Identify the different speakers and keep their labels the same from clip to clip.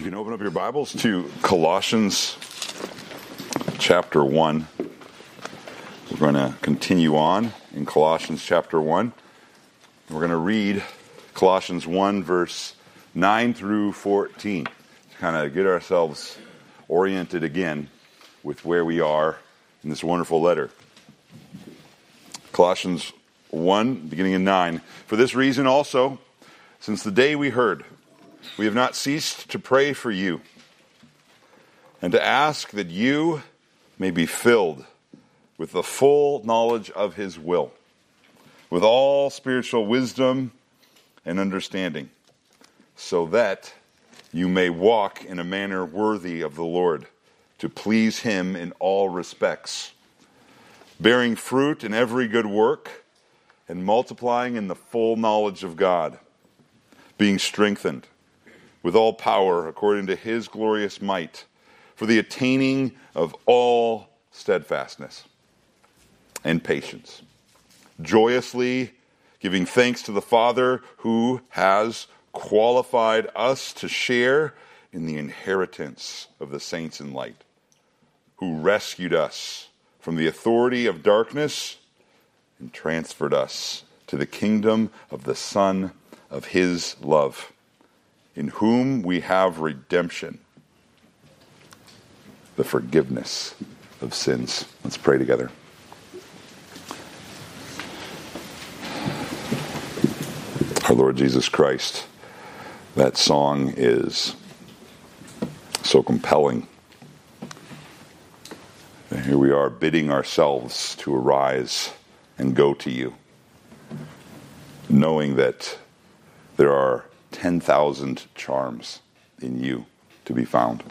Speaker 1: can open up your Bibles to Colossians chapter 1. We're going to continue on in Colossians chapter 1. We're going to read Colossians 1 verse 9 through 14 to kind of get ourselves oriented again with where we are in this wonderful letter. Colossians 1, beginning in 9. For this reason also, since the day we heard, we have not ceased to pray for you and to ask that you may be filled with the full knowledge of His will, with all spiritual wisdom and understanding, so that you may walk in a manner worthy of the Lord, to please Him in all respects, bearing fruit in every good work and multiplying in the full knowledge of God, being strengthened with all power according to His glorious might, for the attaining of all steadfastness and patience, joyously giving thanks to the Father who has qualified us to share in the inheritance of the saints in light, who rescued us from the authority of darkness and transferred us to the kingdom of the Son of His love, in whom we have redemption, the forgiveness of sins. Let's pray together. Our Lord Jesus Christ, that song is so compelling. And here we are bidding ourselves to arise and go to you, knowing that there are 10,000 charms in you to be found.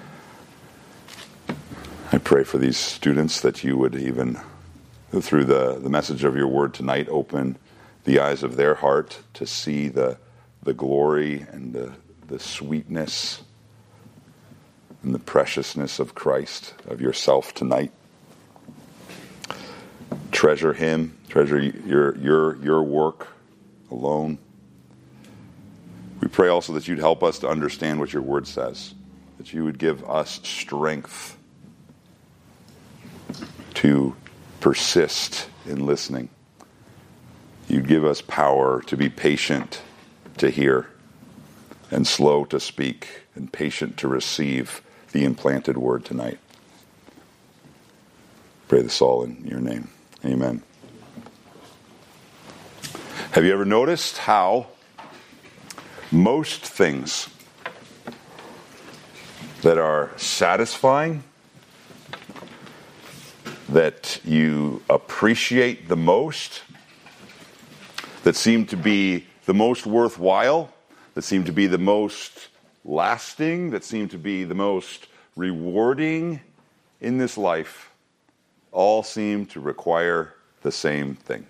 Speaker 1: I pray for these students that you would, even through the message of your word tonight, open the eyes of their heart to see the glory and the sweetness and the preciousness of Christ, of yourself tonight. Treasure Him, treasure your work alone. We pray also that you'd help us to understand what your word says, that you would give us strength to persist in listening. You'd give us power to be patient to hear, and slow to speak, and patient to receive the implanted word tonight. Pray this all in your name. Amen. Have you ever noticed how most things that are satisfying, that you appreciate the most, that seem to be the most worthwhile, that seem to be the most lasting, that seem to be the most rewarding in this life, all seem to require the same thing: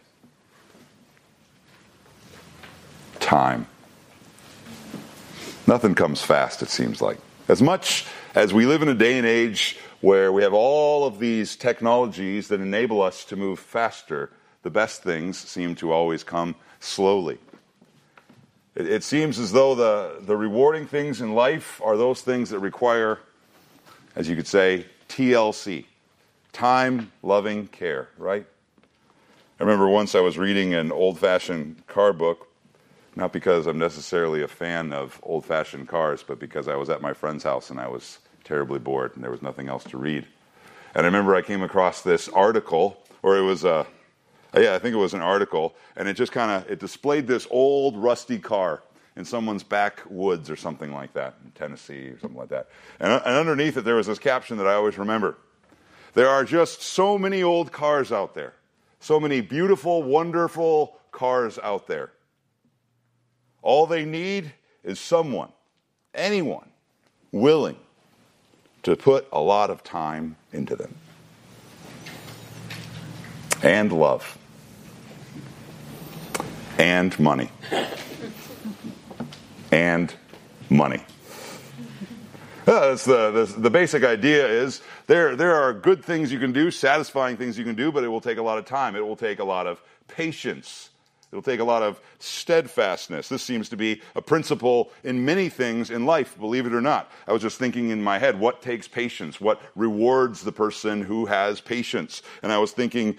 Speaker 1: time. Nothing comes fast, it seems like. As much as we live in a day and age where we have all of these technologies that enable us to move faster, the best things seem to always come slowly. It seems as though the rewarding things in life are those things that require, as you could say, TLC, time, loving care, right? I remember once I was reading an old-fashioned car book, not because I'm necessarily a fan of old-fashioned cars, but because I was at my friend's house and I was terribly bored and there was nothing else to read. And I remember I came across this article, or it was I think it was an article, and it just it displayed this old rusty car in someone's backwoods or something like that, in Tennessee or something like that. And underneath it there was this caption that I always remember: there are just so many old cars out there, so many beautiful, wonderful cars out there. All they need is someone, anyone, willing to put a lot of time into them. And love. And money. And money. That's the basic idea is there are good things you can do, satisfying things you can do, but it will take a lot of time. It will take a lot of patience. It'll take a lot of steadfastness. This seems to be a principle in many things in life, believe it or not. I was just thinking in my head, what takes patience? What rewards the person who has patience? And I was thinking,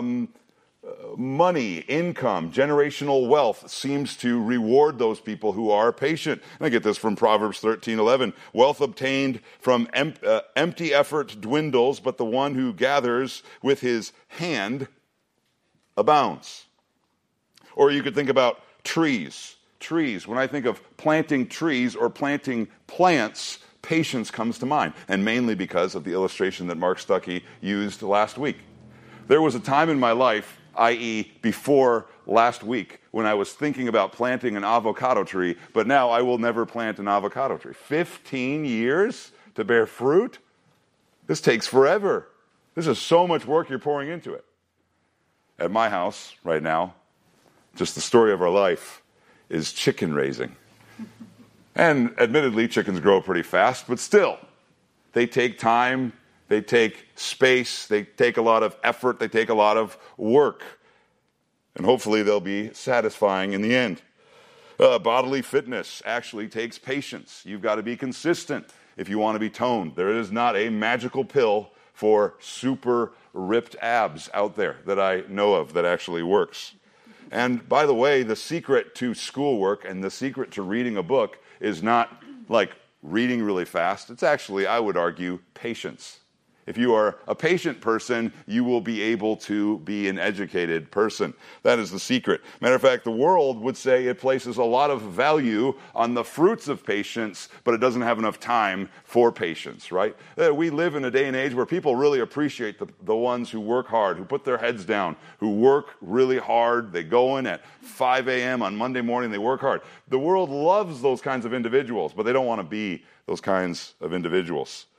Speaker 1: money, income, generational wealth seems to reward those people who are patient. And I get this from Proverbs 13:11. Wealth obtained from empty effort dwindles, but the one who gathers with his hand abounds. Or you could think about trees. Trees. When I think of planting trees or planting plants, patience comes to mind, and mainly because of the illustration that Mark Stuckey used last week. There was a time in my life, i.e. before last week, when I was thinking about planting an avocado tree, but now I will never plant an avocado tree. 15 years to bear fruit? This takes forever. This is so much work you're pouring into it. At my house right now, just the story of our life is chicken raising. And admittedly, chickens grow pretty fast, but still, they take time, they take space, they take a lot of effort, they take a lot of work. And hopefully they'll be satisfying in the end. Bodily fitness actually takes patience. You've got to be consistent if you want to be toned. There is not a magical pill for super ripped abs out there that I know of that actually works. And by the way, the secret to schoolwork and the secret to reading a book is not like reading really fast. It's actually, I would argue, patience. If you are a patient person, you will be able to be an educated person. That is the secret. Matter of fact, the world would say it places a lot of value on the fruits of patience, but it doesn't have enough time for patience, right? We live in a day and age where people really appreciate the ones who work hard, who put their heads down, who work really hard. They go in at 5 a.m. on Monday morning, they work hard. The world loves those kinds of individuals, but they don't want to be those kinds of individuals.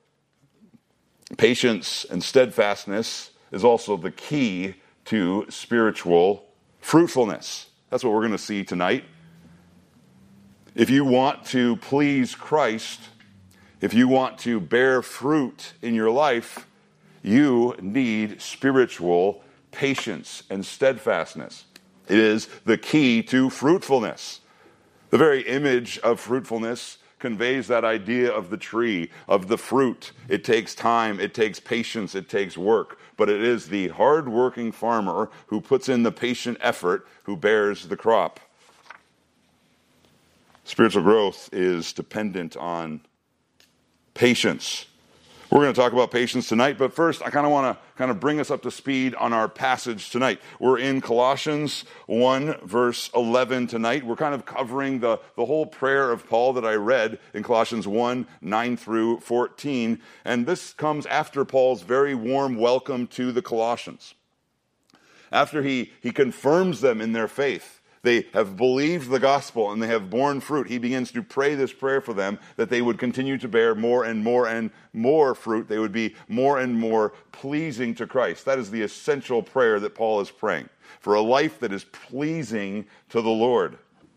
Speaker 1: Patience and steadfastness is also the key to spiritual fruitfulness. That's what we're going to see tonight. If you want to please Christ, if you want to bear fruit in your life, you need spiritual patience and steadfastness. It is the key to fruitfulness. The very image of fruitfulness conveys that idea of the tree, of the fruit. It takes time, it takes patience, it takes work. But it is the hard-working farmer who puts in the patient effort who bears the crop. Spiritual growth is dependent on patience. We're going to talk about patience tonight, but first I want to bring us up to speed on our passage tonight. We're in Colossians 1, verse 11 tonight. We're kind of covering the whole prayer of Paul that I read in Colossians 1, 9 through 14. And this comes after Paul's very warm welcome to the Colossians. After he confirms them in their faith. They have believed the gospel and they have borne fruit. He begins to pray this prayer for them that they would continue to bear more and more and more fruit. They would be more and more pleasing to Christ. That is the essential prayer that Paul is praying, for a life that is pleasing to the Lord.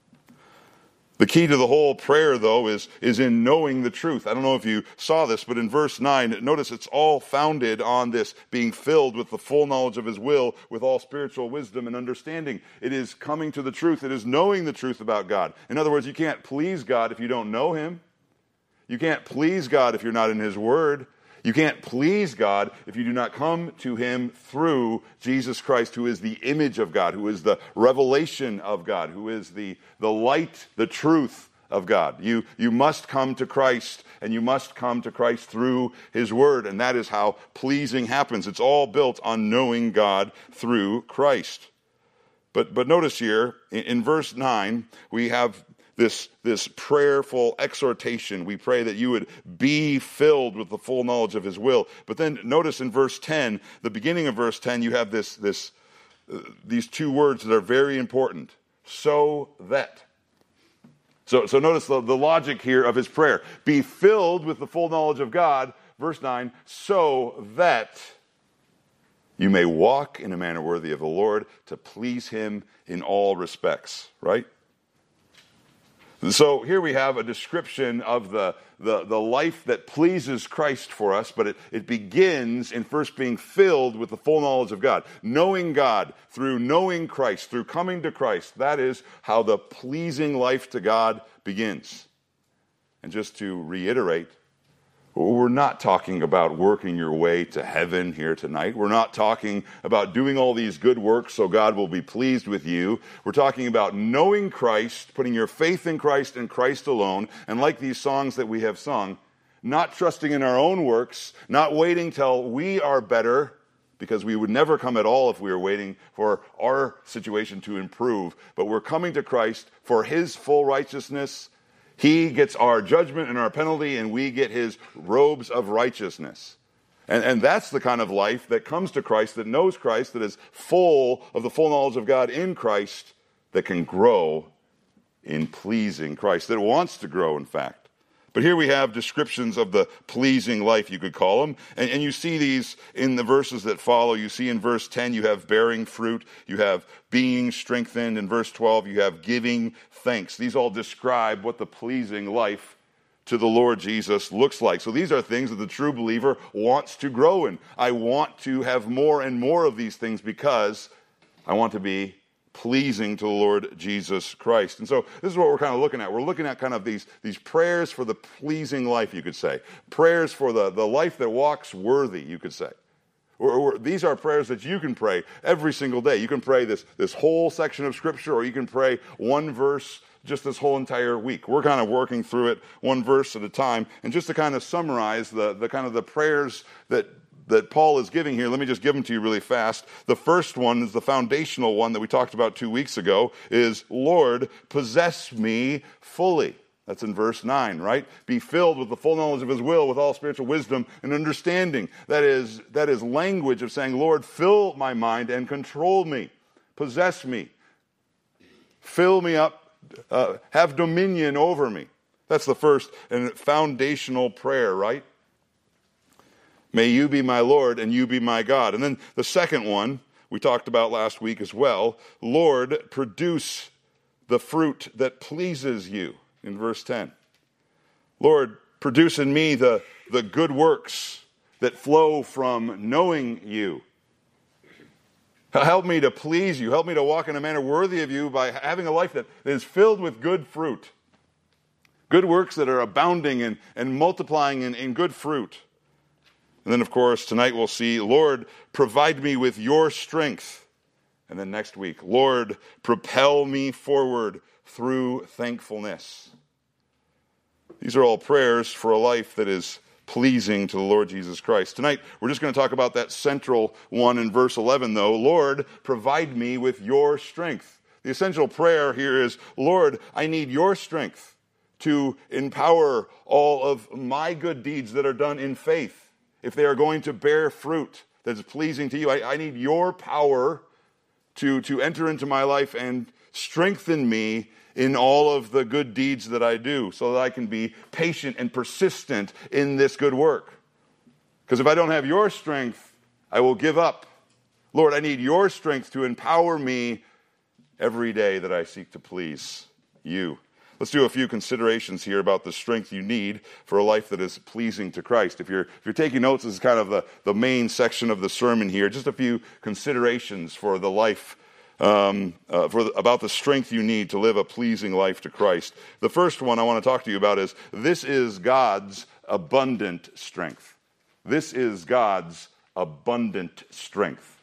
Speaker 1: The key to the whole prayer, though, is in knowing the truth. I don't know if you saw this, but in verse 9, notice it's all founded on this being filled with the full knowledge of his will, with all spiritual wisdom and understanding. It is coming to the truth. It is knowing the truth about God. In other words, you can't please God if you don't know him. You can't please God if you're not in his word. You can't please God if you do not come to him through Jesus Christ, who is the image of God, who is the revelation of God, who is the light, the truth of God. You must come to Christ, and you must come to Christ through his word, and that is how pleasing happens. It's all built on knowing God through Christ. But notice here, in verse 9, we have this prayerful exhortation. We pray that you would be filled with the full knowledge of his will. But then notice in verse 10, the beginning of verse 10, you have these two words that are very important. So that. So notice the logic here of his prayer. Be filled with the full knowledge of God, verse 9, so that you may walk in a manner worthy of the Lord, to please him in all respects, right? So here we have a description of the life that pleases Christ for us, but it begins in first being filled with the full knowledge of God. Knowing God through knowing Christ, through coming to Christ. That is how the pleasing life to God begins. And just to reiterate, we're not talking about working your way to heaven here tonight. We're not talking about doing all these good works so God will be pleased with you. We're talking about knowing Christ, putting your faith in Christ and Christ alone, and like these songs that we have sung, not trusting in our own works, not waiting till we are better, because we would never come at all if we were waiting for our situation to improve, but we're coming to Christ for his full righteousness. He gets our judgment and our penalty, and we get his robes of righteousness. And that's the kind of life that comes to Christ, that knows Christ, that is full of the full knowledge of God in Christ, that can grow in pleasing Christ, that wants to grow, in fact. But here we have descriptions of the pleasing life, you could call them. And you see these in the verses that follow. You see in verse 10, you have bearing fruit. You have being strengthened. In verse 12, you have giving thanks. These all describe what the pleasing life to the Lord Jesus looks like. So these are things that the true believer wants to grow in. I want to have more and more of these things because I want to be pleasing to the Lord Jesus Christ. And so this is what we're kind of looking at. We're looking at kind of these prayers for the pleasing life, you could say. Prayers for the life that walks worthy, you could say. Or these are prayers that you can pray every single day. You can pray this whole section of Scripture, or you can pray one verse just this whole entire week. We're kind of working through it one verse at a time. And just to kind of summarize the kind of the prayers that Paul is giving here, let me just give them to you really fast. The first one is the foundational one that we talked about 2 weeks ago, is, Lord, possess me fully. That's in verse 9, right? Be filled with the full knowledge of his will, with all spiritual wisdom and understanding. That is language of saying, Lord, fill my mind and control me. Possess me. Fill me up. Have dominion over me. That's the first and foundational prayer, right? May you be my Lord and you be my God. And then the second one we talked about last week as well. Lord, produce the fruit that pleases you, in verse 10. Lord, produce in me the good works that flow from knowing you. Help me to please you. Help me to walk in a manner worthy of you by having a life that is filled with good fruit. Good works that are abounding and multiplying in good fruit. And then, of course, tonight we'll see, Lord, provide me with your strength. And then next week, Lord, propel me forward through thankfulness. These are all prayers for a life that is pleasing to the Lord Jesus Christ. Tonight, we're just going to talk about that central one in verse 11, though. Lord, provide me with your strength. The essential prayer here is, Lord, I need your strength to empower all of my good deeds that are done in faith. If they are going to bear fruit that is pleasing to you, I need your power to enter into my life and strengthen me in all of the good deeds that I do, so that I can be patient and persistent in this good work. Because if I don't have your strength, I will give up. Lord, I need your strength to empower me every day that I seek to please you. Let's do a few considerations here about the strength you need for a life that is pleasing to Christ. If you're taking notes, this is kind of the main section of the sermon here. Just a few considerations for the life, about the strength you need to live a pleasing life to Christ. The first one I want to talk to you about is, this is God's abundant strength. This is God's abundant strength.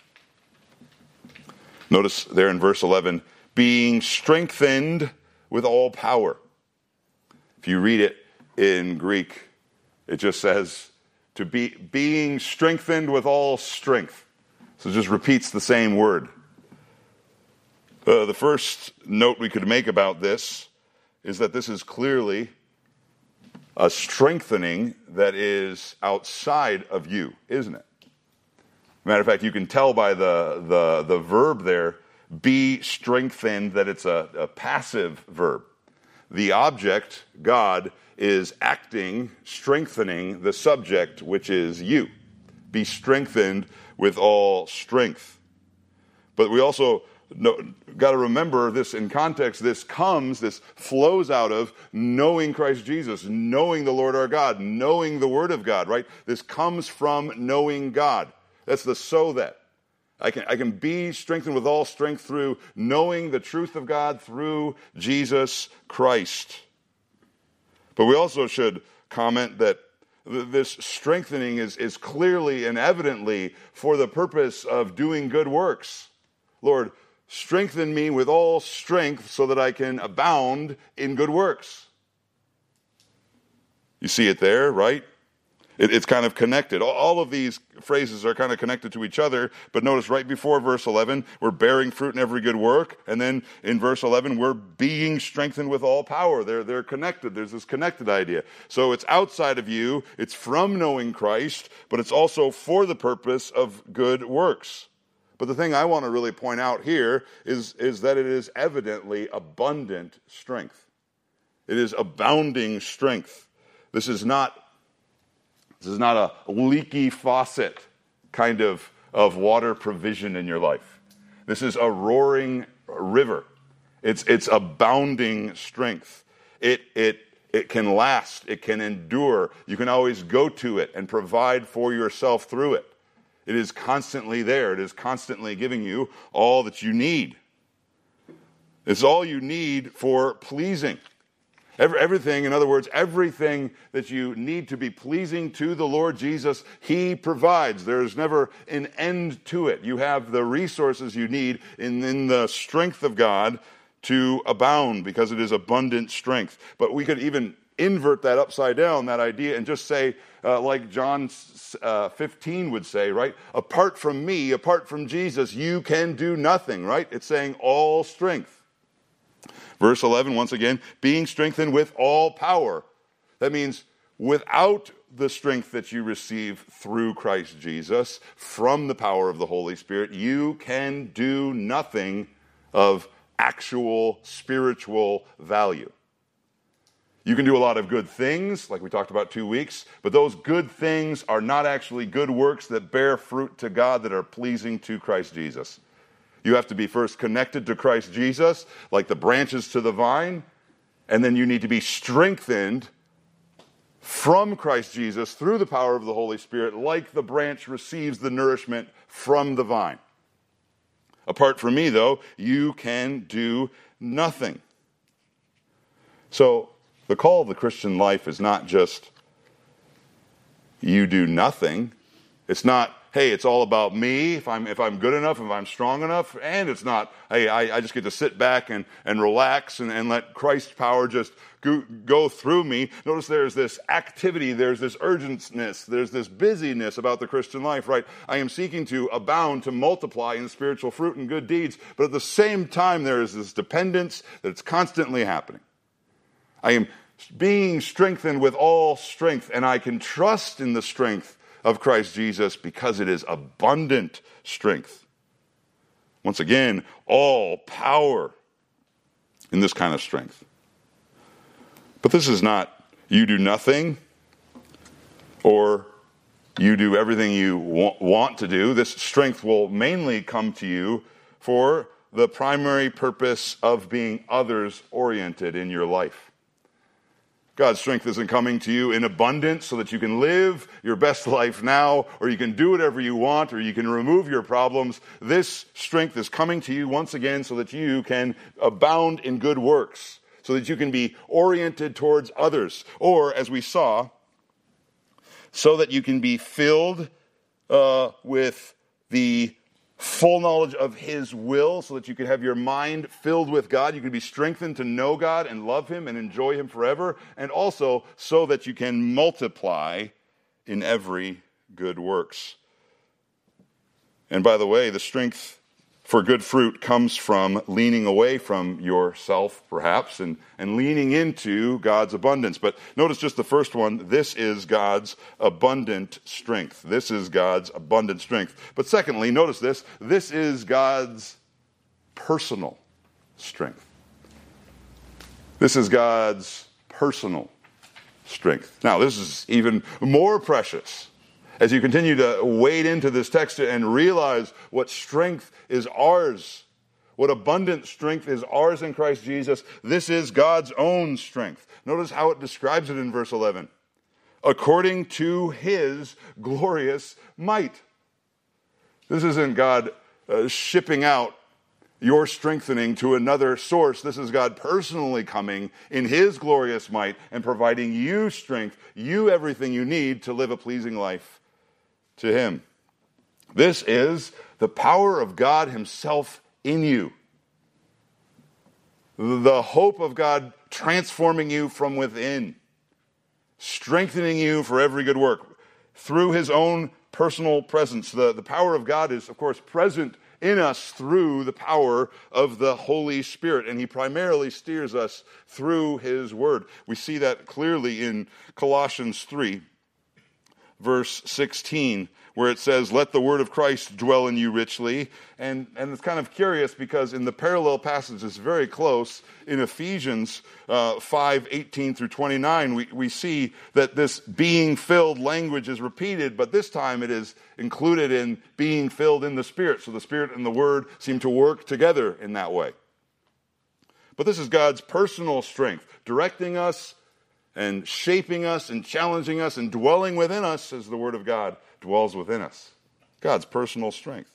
Speaker 1: Notice there in verse 11, being strengthened with all power. If you read it in Greek, it just says to be being strengthened with all strength. So it just repeats the same word. The first note we could make about this is that this is clearly a strengthening that is outside of you, isn't it? Matter of fact, you can tell by the verb there, be strengthened, that it's a passive verb. The object, God, is acting, strengthening the subject, which is you. Be strengthened with all strength. But we also got to remember this in context. This flows out of knowing Christ Jesus, knowing the Lord our God, knowing the Word of God, right? This comes from knowing God. That's the so that. I can be strengthened with all strength through knowing the truth of God through Jesus Christ. But we also should comment that this strengthening is clearly and evidently for the purpose of doing good works. Lord, strengthen me with all strength so that I can abound in good works. You see it there, right? It's kind of connected. All of these phrases are kind of connected to each other, but notice right before verse 11, we're bearing fruit in every good work, and then in verse 11, we're being strengthened with all power. They're connected. There's this connected idea. So it's outside of you, it's from knowing Christ, but it's also for the purpose of good works. But the thing I want to really point out here is that it is evidently abundant strength. It is abounding strength. This is not a leaky faucet kind of water provision in your life. This is a roaring river. It's abounding strength. It can last. It can endure. You can always go to it and provide for yourself through it. It is constantly there. It is constantly giving you all that you need. It's all you need for pleasing. Everything, in other words, everything that you need to be pleasing to the Lord Jesus, He provides. There's never an end to it. You have the resources you need in the strength of God to abound, because it is abundant strength. But we could even invert that upside down, that idea, and just say, like John 15 would say, right? Apart from me, apart from Jesus, you can do nothing, right? It's saying all strength. Verse 11, once again, being strengthened with all power. That means without the strength that you receive through Christ Jesus, from the power of the Holy Spirit, you can do nothing of actual spiritual value. You can do a lot of good things, like we talked about 2 weeks, but those good things are not actually good works that bear fruit to God, that are pleasing to Christ Jesus. You have to be first connected to Christ Jesus, like the branches to the vine, and then you need to be strengthened from Christ Jesus through the power of the Holy Spirit, like the branch receives the nourishment from the vine. Apart from me, though, you can do nothing. So, the call of the Christian life is not just you do nothing. It's not, hey, it's all about me, if I'm good enough, if I'm strong enough. And it's not, hey, I just get to sit back and relax and let Christ's power just go through me. Notice there's this activity, there's this urgentness, there's this busyness about the Christian life, right? I am seeking to abound, to multiply in spiritual fruit and good deeds. But at the same time, there is this dependence that's constantly happening. I am being strengthened with all strength, and I can trust in the strength of Christ Jesus because it is abundant strength. Once again, all power in this kind of strength. But this is not you do nothing or you do everything you want to do. This strength will mainly come to you for the primary purpose of being others-oriented in your life. God's strength isn't coming to you in abundance so that you can live your best life now, or you can do whatever you want, or you can remove your problems. This strength is coming to you once again so that you can abound in good works, so that you can be oriented towards others. Or, as we saw, so that you can be filled with the full knowledge of His will, so that you can have your mind filled with God. You can be strengthened to know God and love Him and enjoy Him forever. And also so that you can multiply in every good works. And by the way, the strength for good fruit comes from leaning away from yourself, perhaps, and leaning into God's abundance. But notice just the first one. This is God's abundant strength. This is God's abundant strength. But secondly, notice this. This is God's personal strength. This is God's personal strength. Now, this is even more precious as you continue to wade into this text and realize what strength is ours, What abundant strength is ours in Christ Jesus, this is God's own strength. Notice how it describes it in verse 11. According to his glorious might. This isn't God shipping out your strengthening to another source. This is God personally coming in his glorious might and providing you strength, you everything you need to live a pleasing life to him. This is the power of God himself in you. The hope of God transforming you from within, strengthening you for every good work through his own personal presence. The power of God is, of course, present in us through the power of the Holy Spirit, and he primarily steers us through his word. We see that clearly in Colossians 3, verse 16, where it says, let the word of Christ dwell in you richly. And it's kind of curious because in the parallel passage, it's very close, in Ephesians 5, 18 through 29, we see that this being filled language is repeated, but this time it is included in being filled in the Spirit. So the Spirit and the Word seem to work together in that way. But this is God's personal strength, directing us and shaping us and challenging us and dwelling within us as the Word of God dwells within us. God's personal strength.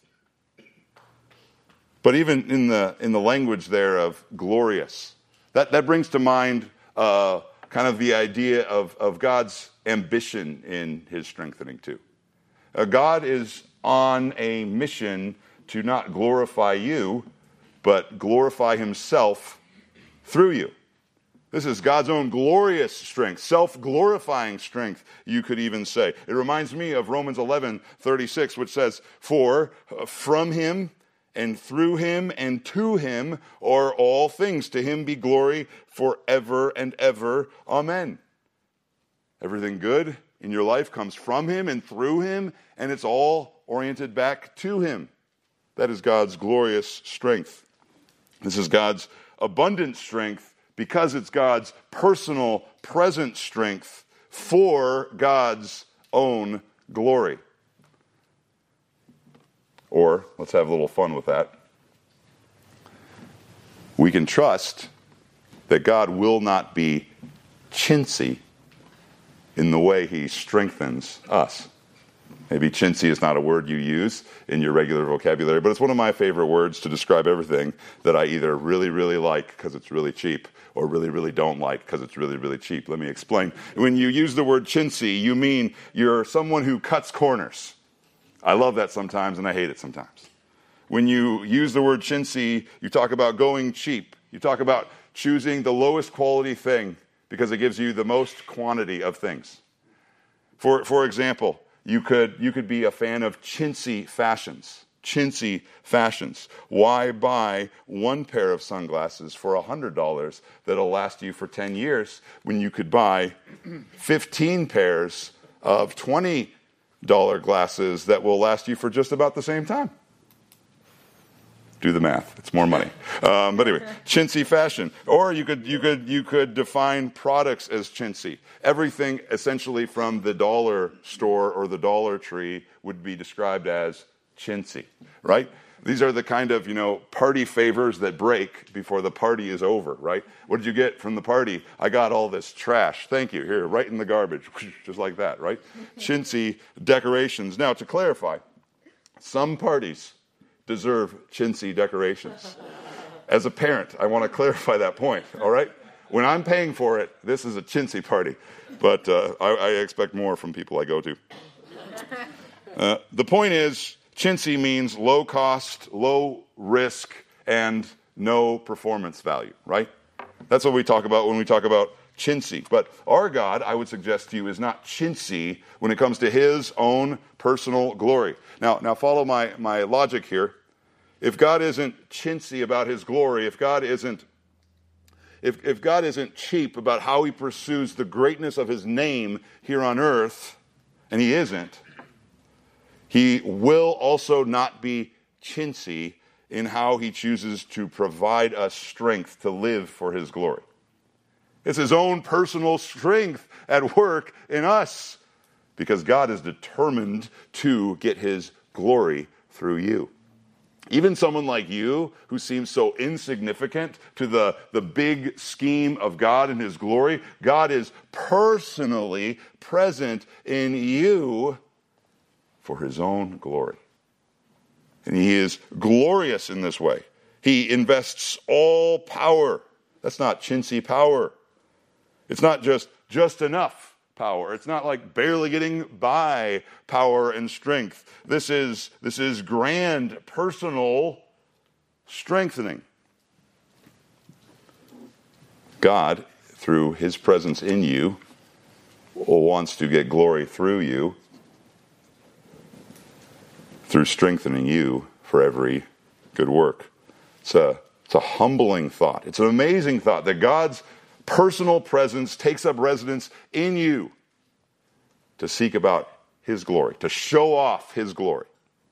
Speaker 1: But even in the language there of glorious, that brings to mind kind of the idea of God's ambition in his strengthening too. God is on a mission to not glorify you, but glorify himself through you. This is God's own glorious strength, self-glorifying strength, you could even say. It reminds me of Romans 11:36, which says, for from him and through him and to him are all things. To him be glory forever and ever. Amen. Everything good in your life comes from him and through him, and it's all oriented back to him. That is God's glorious strength. This is God's abundant strength, because it's God's personal, present strength for God's own glory. Or, let's have a little fun with that. We can trust that God will not be chintzy in the way he strengthens us. Maybe chintzy is not a word you use in your regular vocabulary, but it's one of my favorite words to describe everything that I either really, really like because it's really cheap or really, really don't like because it's really, really cheap. Let me explain. When you use the word chintzy, you mean you're someone who cuts corners. I love that sometimes and I hate it sometimes. When you use the word chintzy, you talk about going cheap. You talk about choosing the lowest quality thing because it gives you the most quantity of things. For example, you could be a fan of chintzy fashions. Chintzy fashions. Why buy one pair of sunglasses for $100 that'll last you for 10 years when you could buy 15 pairs of $20 glasses that will last you for just about the same time? Do the math. It's more money. But anyway, chintzy fashion. Or you could define products as chintzy. Everything essentially from the dollar store or the Dollar Tree would be described as chintzy, right? These are the kind of, party favors that break before the party is over, right? What did you get from the party? I got all this trash. Thank you. Here, right in the garbage. Just like that, right? Chintzy decorations. Now, to clarify, some parties deserve chintzy decorations. As a parent, I want to clarify that point, all right? When I'm paying for it, this is a chintzy party, but I expect more from people I go to. The point is, chintzy means low cost, low risk, and no performance value, right? That's what we talk about when we talk about chintzy. But our God, I would suggest to you, is not chintzy when it comes to his own personal glory. Now follow my logic here. If God isn't chintzy about his glory, if God isn't cheap about how he pursues the greatness of his name here on earth, and he isn't, he will also not be chintzy in how he chooses to provide us strength to live for his glory. It's his own personal strength at work in us because God is determined to get his glory through you. Even someone like you, who seems so insignificant to the big scheme of God and his glory, God is personally present in you for his own glory. And he is glorious in this way. He invests all power. That's not chintzy power. It's not just enough power. It's not like barely getting by power and strength. This is grand personal strengthening. God, through his presence in you, wants to get glory through you, through strengthening you for every good work. It's a humbling thought. It's an amazing thought that God's personal presence takes up residence in you to seek about his glory, to show off his glory.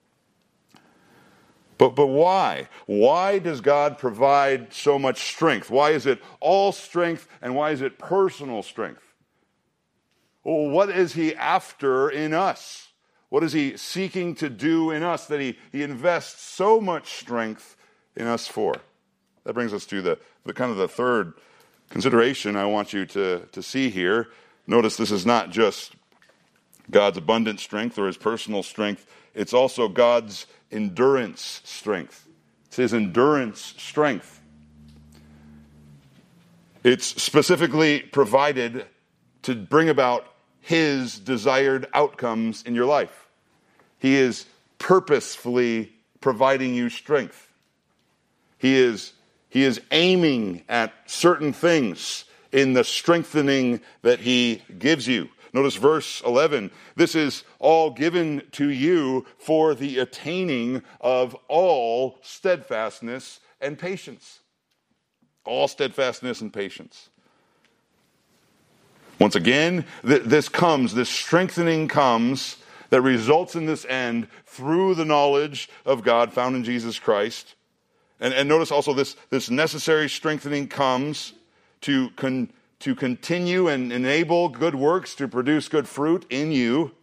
Speaker 1: But why? Why does God provide so much strength? Why is it all strength, and why is it personal strength? Well, what is he after in us? What is he seeking to do in us that he invests so much strength in us for? That brings us to the kind of the third consideration I want you to see here. Notice this is not just God's abundant strength or his personal strength. It's also God's endurance strength. It's his endurance strength. It's specifically provided to bring about his desired outcomes in your life. He is purposefully providing you strength. He is aiming at certain things in the strengthening that he gives you. Notice verse 11. This is all given to you for the attaining of all steadfastness and patience. All steadfastness and patience. Once again, this strengthening comes that results in this end through the knowledge of God found in Jesus Christ. And notice also this necessary strengthening comes to continue and enable good works to produce good fruit in you.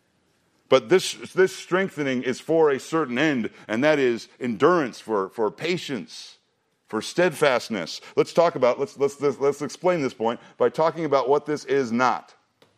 Speaker 1: But this strengthening is for a certain end, and that is endurance, for patience, for steadfastness. Let's explain this point by talking about what this is not.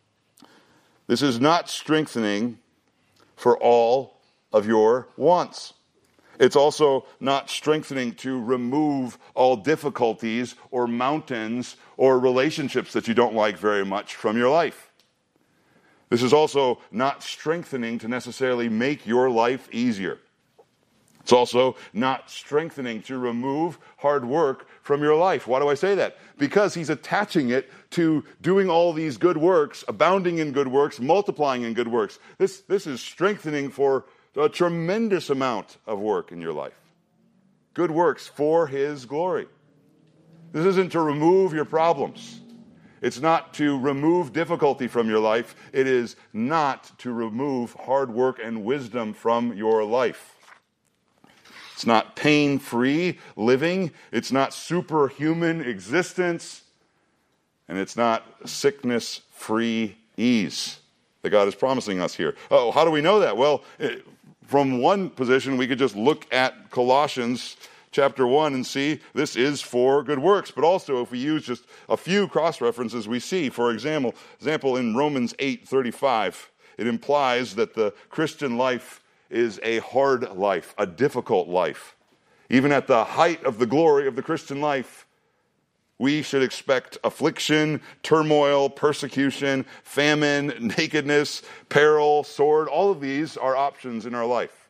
Speaker 1: This is not strengthening for all of your wants. It's also not strengthening to remove all difficulties or mountains or relationships that you don't like very much from your life. This is also not strengthening to necessarily make your life easier. It's also not strengthening to remove hard work from your life. Why do I say that? Because he's attaching it to doing all these good works, abounding in good works, multiplying in good works. This is strengthening for a tremendous amount of work in your life. Good works for his glory. This isn't to remove your problems. It's not to remove difficulty from your life. It is not to remove hard work and wisdom from your life. It's not pain-free living. It's not superhuman existence. And it's not sickness-free ease that God is promising us here. Oh, how do we know that? Well, from one position, we could just look at Colossians chapter 1 and see this is for good works. But also, if we use just a few cross-references, we see, for example, in Romans 8:35, it implies that the Christian life is a hard life, a difficult life. Even at the height of the glory of the Christian life, we should expect affliction, turmoil, persecution, famine, nakedness, peril, sword. All of these are options in our life.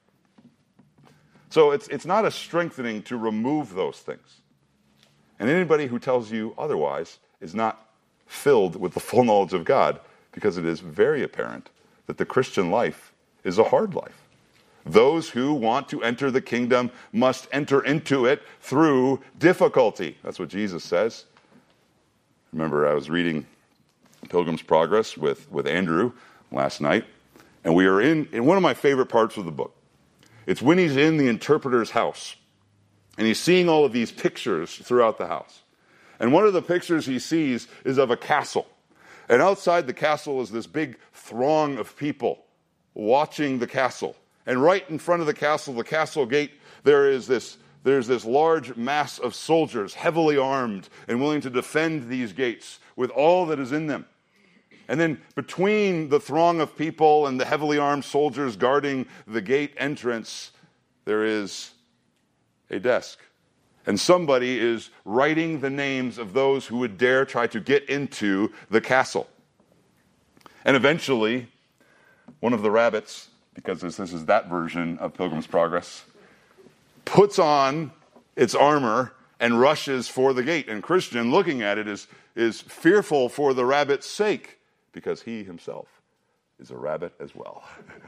Speaker 1: So it's not a strengthening to remove those things. And anybody who tells you otherwise is not filled with the full knowledge of God, because it is very apparent that the Christian life is a hard life. Those who want to enter the kingdom must enter into it through difficulty. That's what Jesus says. Remember, I was reading Pilgrim's Progress with Andrew last night, and we are in one of my favorite parts of the book. It's when he's in the interpreter's house, and he's seeing all of these pictures throughout the house. And one of the pictures he sees is of a castle. And outside the castle is this big throng of people watching the castle. And right in front of the castle gate, there's this large mass of soldiers, heavily armed and willing to defend these gates with all that is in them. And then between the throng of people and the heavily armed soldiers guarding the gate entrance, there is a desk. And somebody is writing the names of those who would dare try to get into the castle. And eventually, one of the rabbits, because this is that version of Pilgrim's Progress, puts on its armor and rushes for the gate. And Christian, looking at it, is fearful for the rabbit's sake, because he himself is a rabbit as well.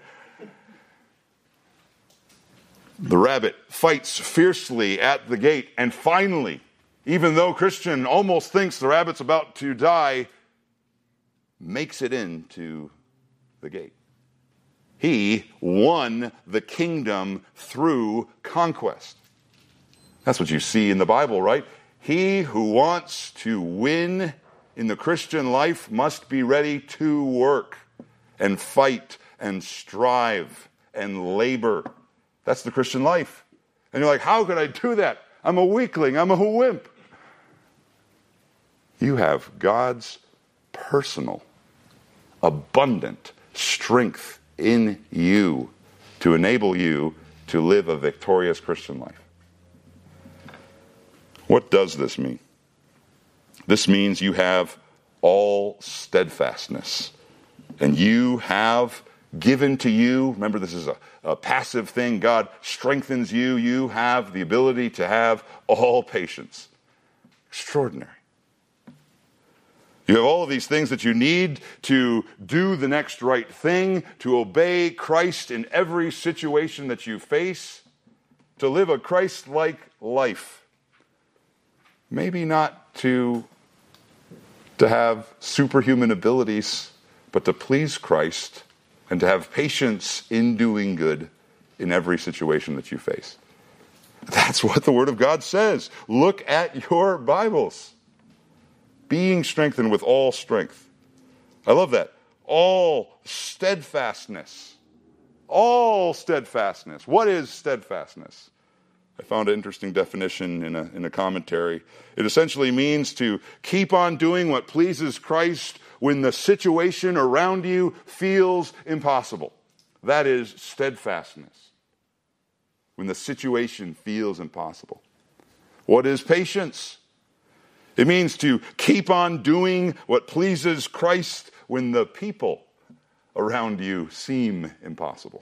Speaker 1: The rabbit fights fiercely at the gate, and finally, even though Christian almost thinks the rabbit's about to die, makes it into the gate. He won the kingdom through conquest. That's what you see in the Bible, right? He who wants to win in the Christian life must be ready to work and fight and strive and labor. That's the Christian life. And you're like, how could I do that? I'm a weakling. I'm a wimp. You have God's personal, abundant strength in you to enable you to live a victorious Christian life. What does this mean? This means you have all steadfastness, and you have given to you, remember this is a passive thing, God strengthens you, you have the ability to have all patience. Extraordinary. You have all of these things that you need to do the next right thing, to obey Christ in every situation that you face, to live a Christ-like life. Maybe not to have superhuman abilities, but to please Christ and to have patience in doing good in every situation that you face. That's what the Word of God says. Look at your Bibles. Being strengthened with all strength. I love that. All steadfastness. All steadfastness. What is steadfastness? I found an interesting definition in a commentary. It essentially means to keep on doing what pleases Christ when the situation around you feels impossible. That is steadfastness. When the situation feels impossible. What is patience? It means to keep on doing what pleases Christ when the people around you seem impossible.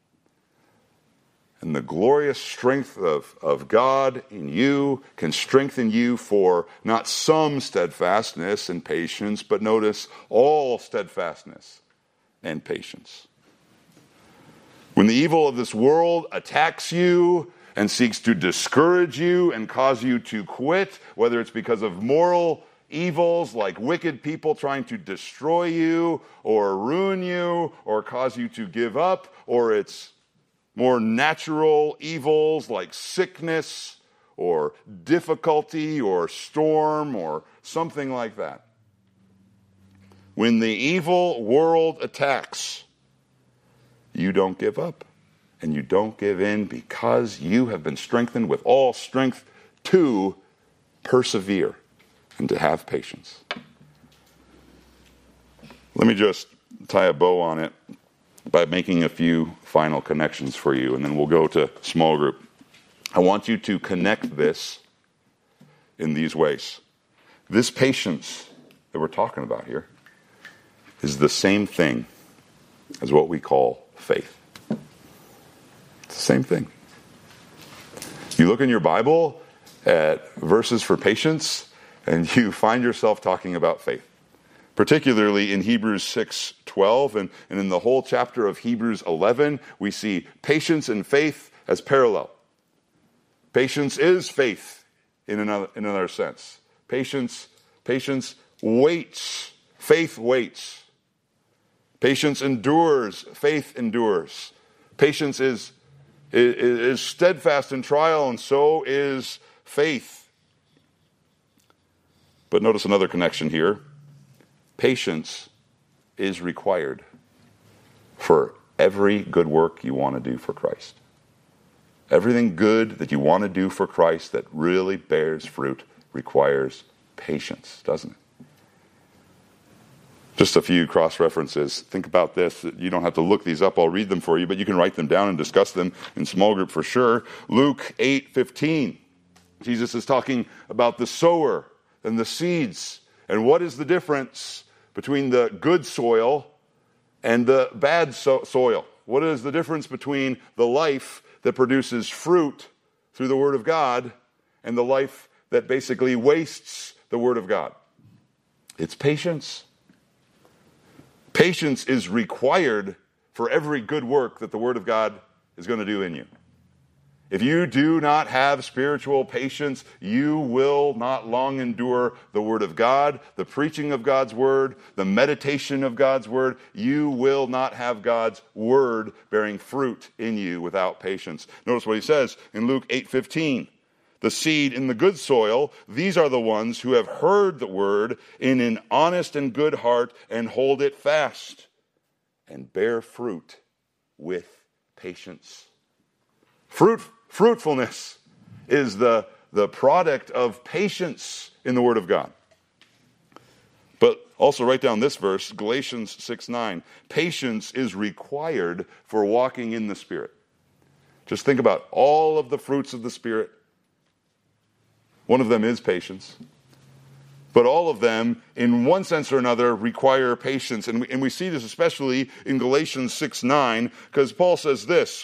Speaker 1: And the glorious strength of God in you can strengthen you for not some steadfastness and patience, but notice all steadfastness and patience. When the evil of this world attacks you and seeks to discourage you and cause you to quit, whether it's because of moral evils like wicked people trying to destroy you or ruin you or cause you to give up, or it's more natural evils like sickness or difficulty or storm or something like that. When the evil world attacks, you don't give up and you don't give in, because you have been strengthened with all strength to persevere and to have patience. Let me just tie a bow on it by making a few final connections for you, and then we'll go to small group. I want you to connect this in these ways. This patience that we're talking about here is the same thing as what we call faith. It's the same thing. You look in your Bible at verses for patience, and you find yourself talking about faith. Particularly in Hebrews 6:12 and in the whole chapter of Hebrews 11, we see patience and faith as parallel. Patience is faith in another sense. Patience waits. Faith waits. Patience endures. Faith endures. Patience is steadfast in trial, and so is faith. But notice another connection here. Patience is required for every good work you want to do for Christ. Everything good that you want to do for Christ that really bears fruit requires patience, doesn't it? Just a few cross-references. Think about this. You don't have to look these up. I'll read them for you, but you can write them down and discuss them in small group for sure. Luke 8:15. Jesus is talking about the sower and the seeds. And what is the difference between the good soil and the bad soil? What is the difference between the life that produces fruit through the Word of God and the life that basically wastes the Word of God? It's patience. Patience is required for every good work that the Word of God is going to do in you. If you do not have spiritual patience, you will not long endure the Word of God, the preaching of God's Word, the meditation of God's Word. You will not have God's Word bearing fruit in you without patience. Notice what he says in Luke 8:15. The seed in the good soil, these are the ones who have heard the word in an honest and good heart and hold it fast and bear fruit with patience. Fruitfulness is the product of patience in the Word of God. But also write down this verse, Galatians 6:9. Patience is required for walking in the Spirit. Just think about all of the fruits of the Spirit. One of them is patience. But all of them, in one sense or another, require patience. And we see this especially in Galatians 6:9, because Paul says this.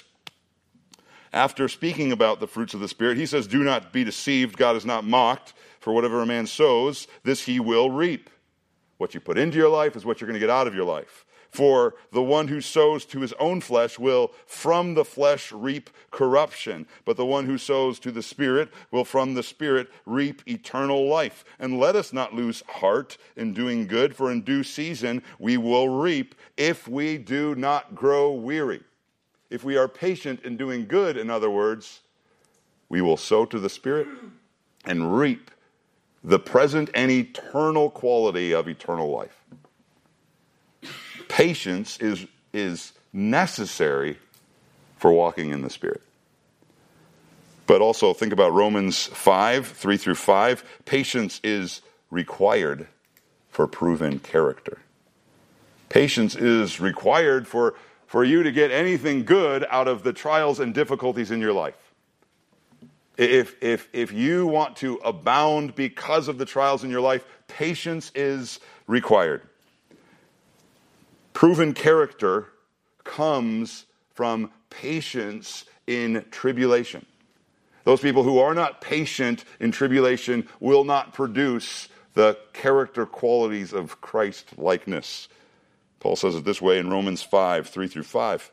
Speaker 1: After speaking about the fruits of the Spirit, he says, do not be deceived. God is not mocked. For whatever a man sows, this he will reap. What you put into your life is what you're going to get out of your life. For the one who sows to his own flesh will from the flesh reap corruption. But the one who sows to the Spirit will from the Spirit reap eternal life. And let us not lose heart in doing good, for in due season we will reap if we do not grow weary. If we are patient in doing good, in other words, we will sow to the Spirit and reap the present and eternal quality of eternal life. Patience is necessary for walking in the Spirit. But also think about Romans 5:3-5. Patience is required for proven character. Patience is required for you to get anything good out of the trials and difficulties in your life. If you want to abound because of the trials in your life, patience is required. Proven character comes from patience in tribulation. Those people who are not patient in tribulation will not produce the character qualities of Christ-likeness. Paul says it this way in Romans 5:3-5.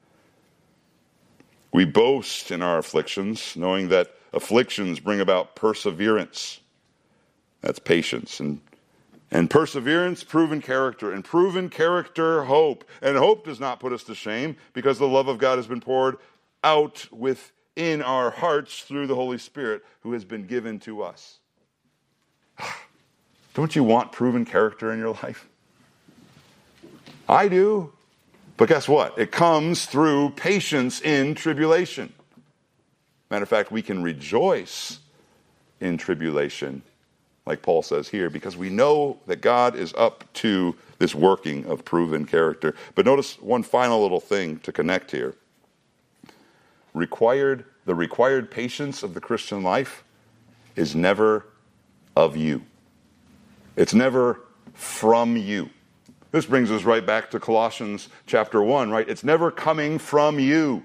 Speaker 1: We boast in our afflictions, knowing that afflictions bring about perseverance. That's patience. And perseverance, proven character. And proven character, hope. And hope does not put us to shame, because the love of God has been poured out within our hearts through the Holy Spirit who has been given to us. Don't you want proven character in your life? I do. But guess what? It comes through patience in tribulation. Matter of fact, we can rejoice in tribulation, like Paul says here, because we know that God is up to this working of proven character. But notice one final little thing to connect here. The required patience of the Christian life is never of you. It's never from you. This brings us right back to Colossians chapter 1, right? It's never coming from you.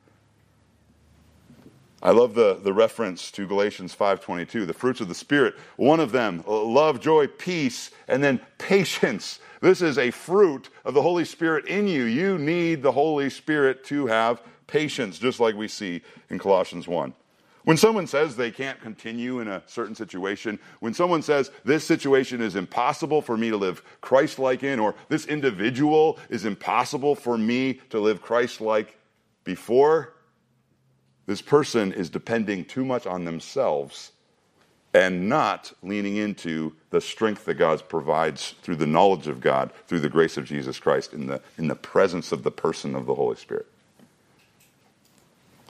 Speaker 1: I love the reference to Galatians 5:22, the fruits of the Spirit. One of them, love, joy, peace, and then patience. This is a fruit of the Holy Spirit in you. You need the Holy Spirit to have patience, just like we see in Colossians 1. When someone says they can't continue in a certain situation, when someone says this situation is impossible for me to live Christ-like in, or this individual is impossible for me to live Christ-like before, this person is depending too much on themselves and not leaning into the strength that God provides through the knowledge of God, through the grace of Jesus Christ, in the presence of the person of the Holy Spirit.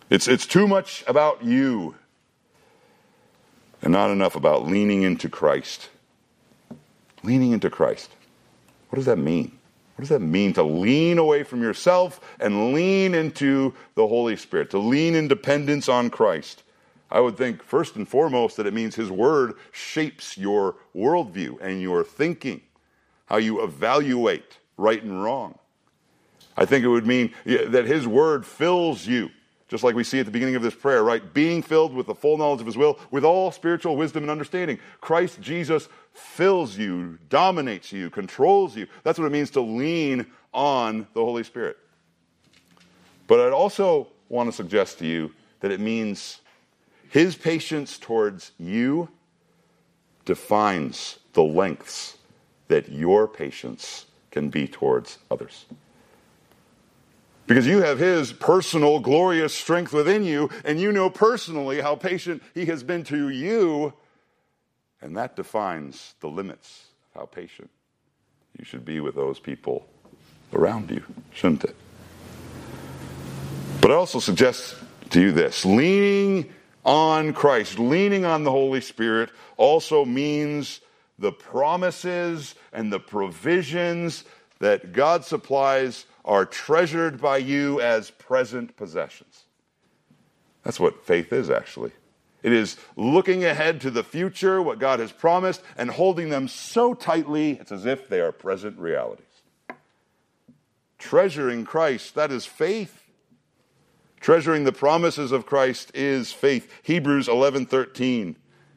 Speaker 1: It's too much about you and not enough about leaning into Christ. Leaning into Christ. What does that mean? What does that mean to lean away from yourself and lean into the Holy Spirit, to lean in dependence on Christ? I would think first and foremost that it means His Word shapes your worldview and your thinking, how you evaluate right and wrong. I think it would mean that His Word fills you, just like we see at the beginning of this prayer, right? Being filled with the full knowledge of His will, with all spiritual wisdom and understanding. Christ Jesus fills you, dominates you, controls you. That's what it means to lean on the Holy Spirit. But I'd also want to suggest to you that it means His patience towards you defines the lengths that your patience can be towards others. Because you have His personal, glorious strength within you, and you know personally how patient He has been to you, and that defines the limits of how patient you should be with those people around you, shouldn't it? But I also suggest to you this: leaning on Christ, leaning on the Holy Spirit also means the promises and the provisions that God supplies are treasured by you as present possessions. That's what faith is, actually. It is looking ahead to the future, what God has promised, and holding them so tightly, it's as if they are present realities. Treasuring Christ, that is faith. Treasuring the promises of Christ is faith. Hebrews 11:13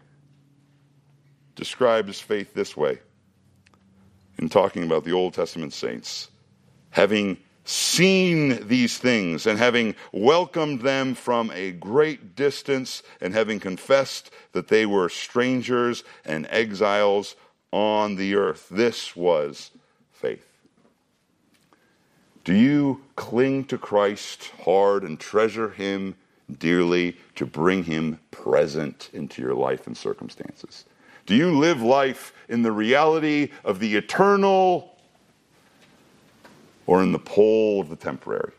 Speaker 1: describes faith this way in talking about the Old Testament saints. Having seen these things and having welcomed them from a great distance and having confessed that they were strangers and exiles on the earth. This was faith. Do you cling to Christ hard and treasure Him dearly to bring Him present into your life and circumstances? Do you live life in the reality of the eternal or in the pole of the temporary?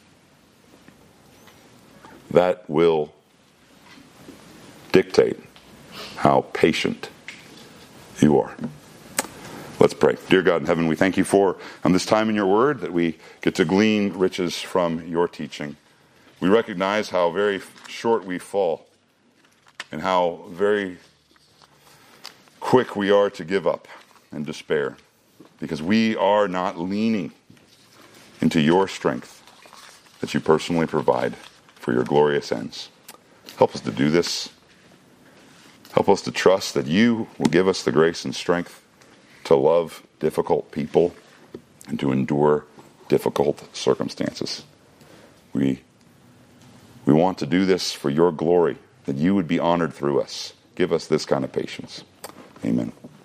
Speaker 1: That will dictate how patient you are. Let's pray. Dear God in heaven, we thank you for this time in your word, that we get to glean riches from your teaching. We recognize how very short we fall and how very quick we are to give up and despair, because we are not leaning into your strength that you personally provide for your glorious ends. Help us to do this. Help us to trust that you will give us the grace and strength to love difficult people and to endure difficult circumstances. We want to do this for your glory, that you would be honored through us. Give us this kind of patience. Amen.